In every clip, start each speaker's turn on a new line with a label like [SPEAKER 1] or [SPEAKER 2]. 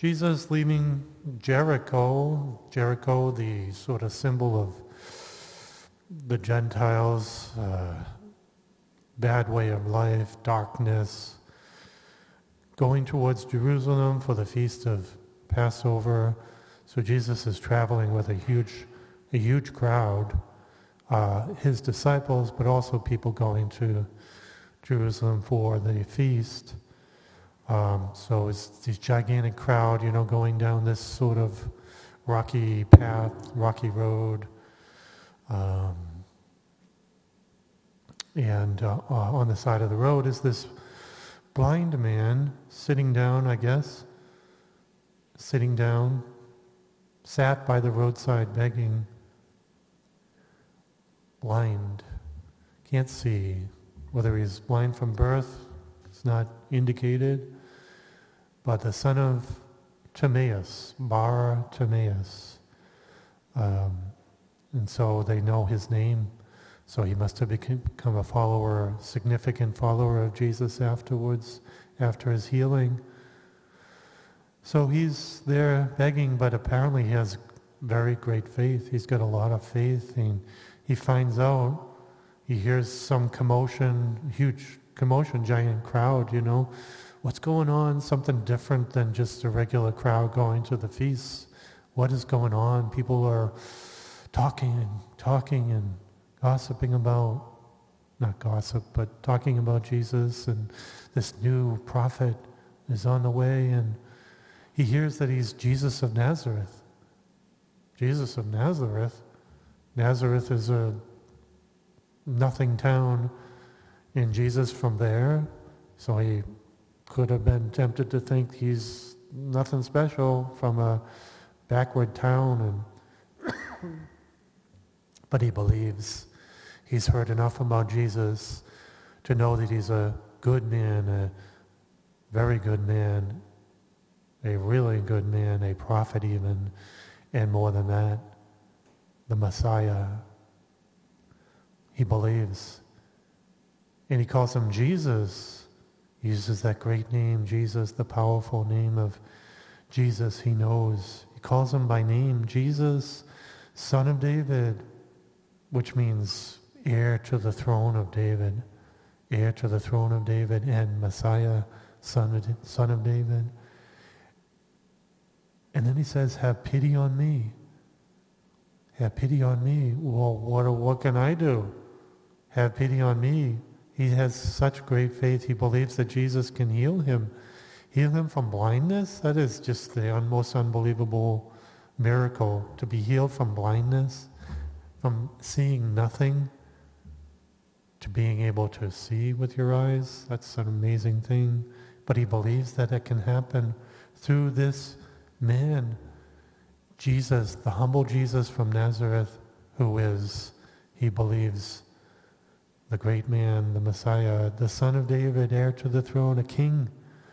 [SPEAKER 1] Jesus leaving Jericho, the sort of symbol of the Gentiles, bad way of life, darkness, going towards Jerusalem for the feast of Passover. So Jesus is traveling with a huge crowd, his disciples, but also people going to Jerusalem for the feast. So it's this gigantic crowd, going down this sort of rocky path, rocky road. And on the side of the road is this blind man sitting down, sat by the roadside begging, blind, can't see. Whether he's blind from birth, it's not indicated, but the son of Timaeus, Bar Timaeus. And so they know his name. So he must have become a significant follower of Jesus afterwards, after his healing. So he's there begging, but apparently he has very great faith. He's got a lot of faith, and he finds out, he hears some commotion, huge commotion, giant crowd, What's going on? Something different than just a regular crowd going to the feasts. What is going on? People are talking and gossiping about, not gossip, but talking about Jesus, and this new prophet is on the way, and he hears that he's Jesus of Nazareth. Jesus of Nazareth? Nazareth is a nothing town, and Jesus from there, so he could have been tempted to think he's nothing special from a backward town, but he believes. He's heard enough about Jesus to know that he's a good man, a very good man, a really good man, a prophet even, and more than that, the Messiah. He believes. And he calls him Jesus. He uses that great name, Jesus, the powerful name of Jesus he knows. He calls him by name, Jesus, Son of David, which means heir to the throne of David, and Messiah, son of David. And then he says, have pity on me. Have pity on me. Well, what can I do? Have pity on me. He has such great faith. He believes that Jesus can heal him from blindness. That is just the most unbelievable miracle, to be healed from blindness, from seeing nothing to being able to see with your eyes. That's an amazing thing. But he believes that it can happen through this man, Jesus, the humble Jesus from Nazareth, who is, he believes, the great man, the Messiah, the Son of David, heir to the throne, a king.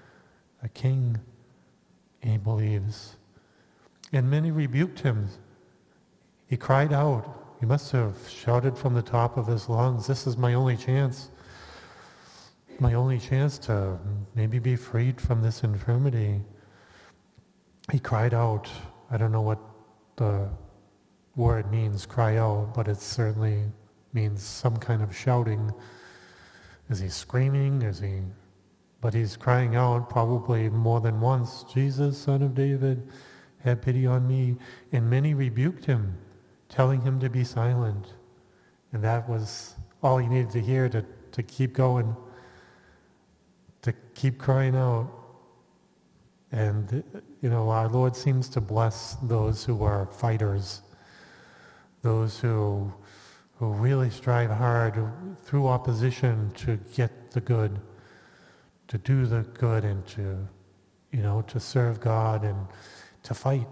[SPEAKER 1] He believes. And many rebuked him. He cried out. He must have shouted from the top of his lungs, this is my only chance. My only chance to maybe be freed from this infirmity. He cried out. I don't know what the word means, cry out, but it certainly means some kind of shouting. Is he screaming? But he's crying out probably more than once, Jesus, Son of David, have pity on me. And many rebuked him, telling him to be silent. And that was all he needed to hear to keep going, to keep crying out. And, our Lord seems to bless those who are fighters, those who really strive hard through opposition to get the good, to do the good, and to serve God and to fight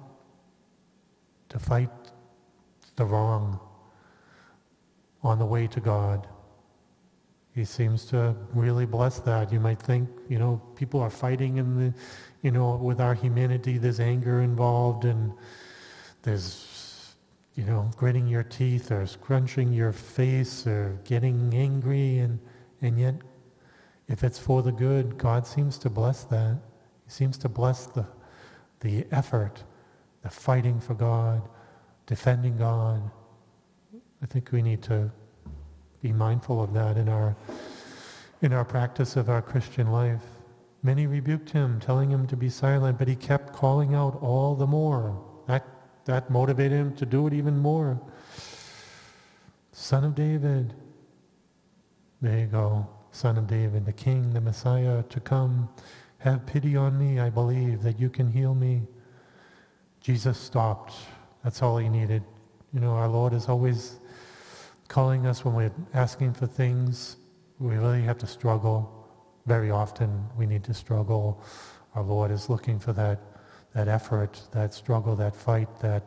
[SPEAKER 1] the wrong on the way to God. He seems to really bless that. You might think, people are fighting in with our humanity. There's anger involved, and there's, gritting your teeth or scrunching your face or getting angry, and yet, if it's for the good, God seems to bless that. He seems to bless the effort, the fighting for God, defending God. I think we need to be mindful of that in our practice of our Christian life. Many rebuked him, telling him to be silent, but he kept calling out all the more. That motivated him to do it even more. Son of David. There you go. Son of David, the King, the Messiah to come. Have pity on me. I believe that you can heal me. Jesus stopped. That's all he needed. Our Lord is always calling us when we're asking for things. We really have to struggle. Very often we need to struggle. Our Lord is looking for that effort, that struggle, that fight, that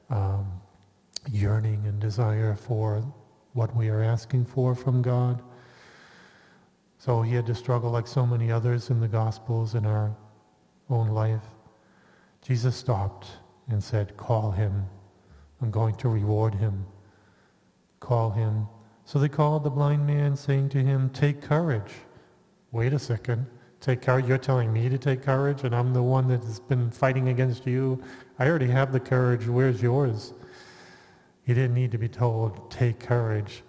[SPEAKER 1] yearning and desire for what we are asking for from God. So he had to struggle like so many others in the Gospels, in our own life. Jesus stopped and said, call him. I'm going to reward him. Call him. So they called the blind man, saying to him, take courage. Wait a second. Take courage? You're telling me to take courage, and I'm the one that's been fighting against you? I already have the courage. Where's yours? He didn't need to be told, take courage.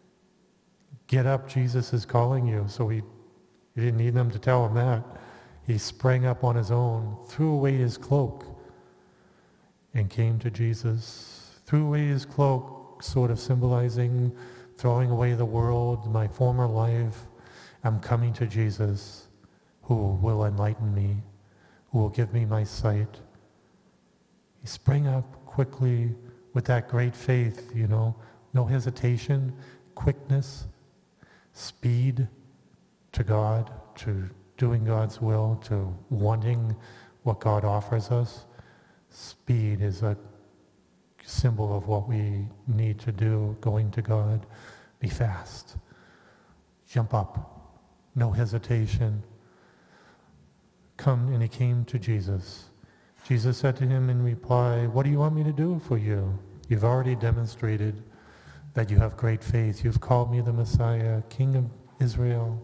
[SPEAKER 1] Get up, Jesus is calling you. So he didn't need them to tell him that. He sprang up on his own, threw away his cloak, and came to Jesus. Threw away his cloak, sort of symbolizing throwing away the world, my former life. I'm coming to Jesus, who will enlighten me, who will give me my sight. He sprang up quickly with that great faith, no hesitation, quickness, speed to God, to doing God's will, to wanting what God offers us. Speed is a symbol of what we need to do, going to God. Be fast. Jump up. No hesitation. Come, and he came to Jesus. Jesus said to him in reply, what do you want me to do for you? You've already demonstrated that you have great faith. You've called me the Messiah, King of Israel.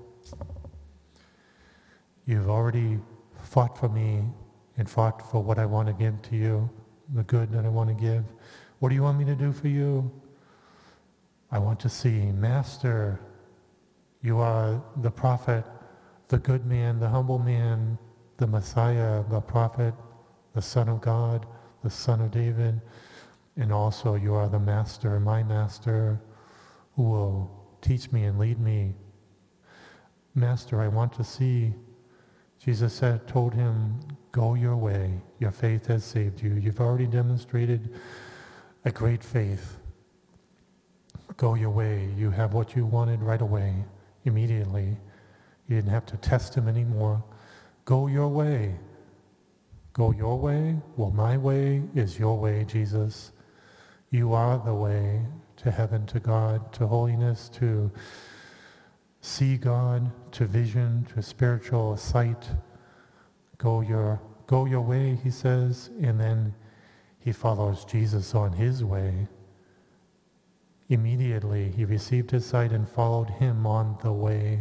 [SPEAKER 1] You've already fought for me and fought for what I want to give to you, the good that I want to give. What do you want me to do for you? I want to see, Master, you are the prophet, the good man, the humble man, the Messiah, the prophet, the Son of God, the Son of David, and also you are the Master, my Master, who will teach me and lead me. Master, I want to see. Jesus told him, go your way. Your faith has saved you. You've already demonstrated a great faith. Go your way. You have what you wanted right away, immediately. You didn't have to test him anymore. Go your way. Go your way? Well, my way is your way, Jesus. You are the way to heaven, to God, to holiness, to see God, to vision, to spiritual sight. Go your way, he says, and then he follows Jesus on his way. Immediately he received his sight and followed him on the way.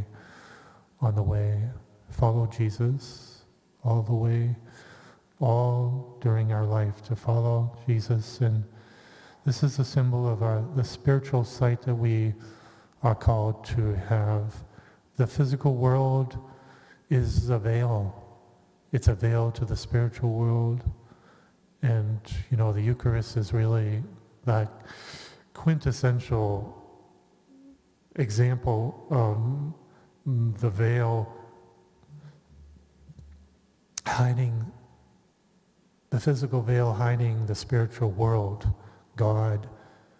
[SPEAKER 1] Follow Jesus all the way, all during our life, to follow Jesus. And this is a symbol of the spiritual sight that we are called to have. The physical world is a veil. It's a veil to the spiritual world. And, the Eucharist is really that quintessential example of the veil hiding, the physical veil hiding the spiritual world. God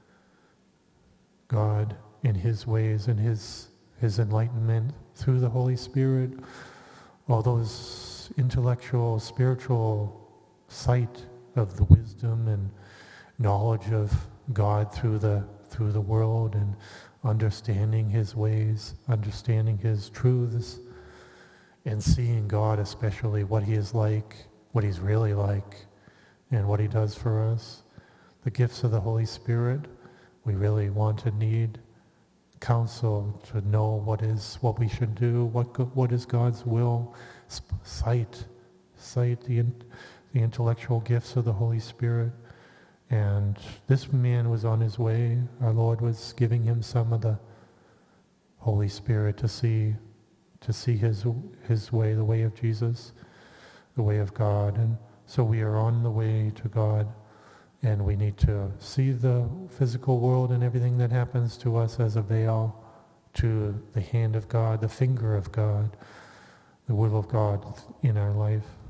[SPEAKER 1] in his ways and his enlightenment through the Holy Spirit, all those intellectual, spiritual sight of the wisdom and knowledge of God through the world, and understanding his ways, understanding his truths, and seeing God, especially what he is like, what he's really like, and what he does for us. The gifts of the Holy Spirit, we really want to need counsel to know what we should do, what is God's will. Sight, the the intellectual gifts of the Holy Spirit. And this man was on his way. Our Lord was giving him some of the Holy Spirit to see his way, the way of Jesus, the way of God. And so we are on the way to God, and we need to see the physical world and everything that happens to us as a veil to the hand of God, the finger of God, the will of God in our life.